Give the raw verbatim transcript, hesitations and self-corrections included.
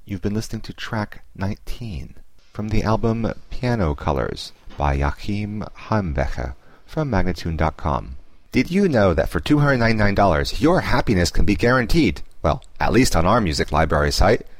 You've been listening to track nineteen from the album Piano Colors by Joachim Heimwecher from Magnatune dot com. Did you know that for two hundred ninety-nine dollars your happiness can be guaranteed? Well, at least on our music library site.